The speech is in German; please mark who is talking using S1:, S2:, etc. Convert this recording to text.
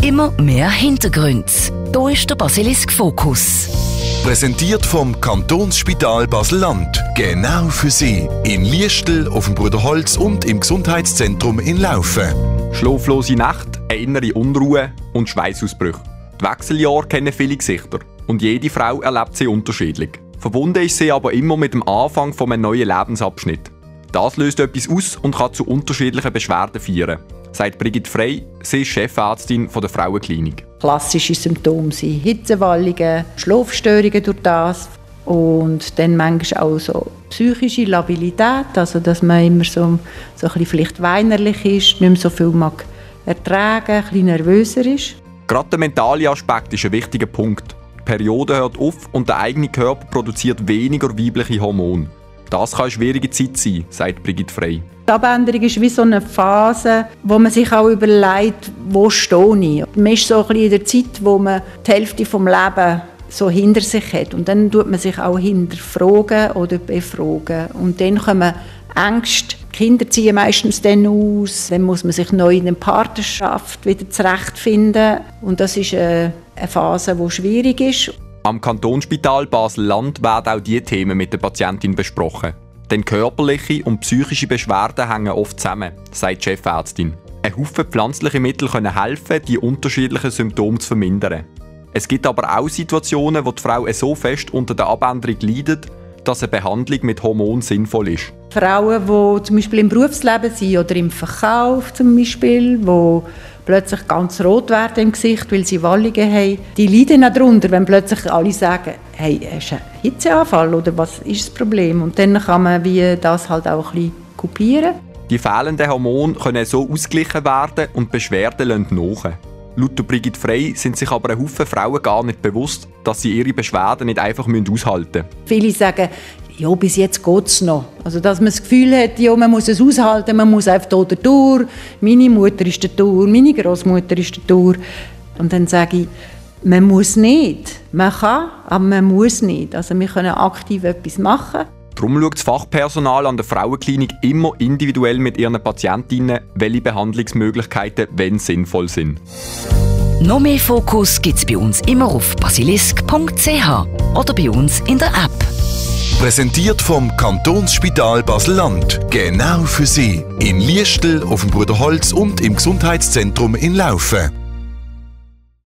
S1: immer mehr Hintergründe. Hier ist der Basilisk Fokus.
S2: Präsentiert vom Kantonsspital Basel-Land. Genau für Sie. In Liestel, auf dem Bruderholz und im Gesundheitszentrum in Laufen.
S3: Schlaflose Nacht, eine innere Unruhe und Schweißausbrüche. Die Wechseljahre kennen viele Gesichter und jede Frau erlebt sie unterschiedlich. Verbunden ist sie aber immer mit dem Anfang eines neuen Lebensabschnitts. Das löst etwas aus und kann zu unterschiedlichen Beschwerden führen, sagt Brigitte Frey. Sie ist Chefärztin der Frauenklinik.
S4: Klassische Symptome sind Hitzewallungen, Schlafstörungen durch das und dann manchmal auch so psychische Labilität, also dass man immer so ein bisschen vielleicht weinerlich ist, nicht mehr so viel mag ertragen, ein bisschen nervöser ist.
S3: Gerade der mentale Aspekt ist ein wichtiger Punkt. Die Periode hört auf und der eigene Körper produziert weniger weibliche Hormone. Das kann eine schwierige Zeit sein, sagt Brigitte Frey.
S4: Die Abänderung ist wie so eine Phase, wo man sich auch überlegt, wo stehe ich. Man ist so ein bisschen in der Zeit, wo man die Hälfte des Lebens so hinter sich hat. Und dann tut man sich auch hinterfragen oder befragen. Und dann kommen Ängste. Die Kinder ziehen meistens dann aus. Dann muss man sich neu in der Partnerschaft wieder zurechtfinden. Und das ist eine Phase, die schwierig ist.
S3: Am Kantonsspital Basel-Land werden auch diese Themen mit der Patientin besprochen. Denn körperliche und psychische Beschwerden hängen oft zusammen, sagt die Chefärztin. Ein Haufen pflanzliche Mittel können helfen, die unterschiedlichen Symptome zu vermindern. Es gibt aber auch Situationen, wo die Frau so fest unter der Abänderung leidet, dass eine Behandlung mit Hormonen sinnvoll ist.
S4: Frauen, die zum Beispiel im Berufsleben sind oder im Verkauf zum Beispiel, die plötzlich ganz rot werden im Gesicht, weil sie Wallungen haben, die leiden auch darunter, wenn plötzlich alle sagen, hey, hast du einen Hitzeanfall oder was ist das Problem? Und dann kann man wie das halt auch ein bisschen kopieren.
S3: Die fehlenden Hormone können so ausgeglichen werden und Beschwerden lassen nach. Laut Brigitte Frey sind sich aber ein Haufen Frauen gar nicht bewusst, dass sie ihre Beschwerden nicht einfach aushalten müssen.
S4: Viele sagen, ja, bis jetzt geht es noch. Also, dass man das Gefühl hat, ja, man muss es aushalten, man muss einfach da durch. Meine Mutter ist da durch, meine Großmutter ist da durch. Und dann sage ich, man muss nicht. Man kann, aber man muss nicht. Also wir können aktiv etwas machen.
S3: Darum schaut das Fachpersonal an der Frauenklinik immer individuell mit ihren Patientinnen, welche Behandlungsmöglichkeiten wenn sinnvoll sind.
S1: Noch mehr Fokus gibt's bei uns immer auf basilisk.ch oder bei uns in der App.
S2: Präsentiert vom Kantonsspital Basel-Land. Genau für Sie. In Liestel, auf dem Bruderholz und im Gesundheitszentrum in Laufen.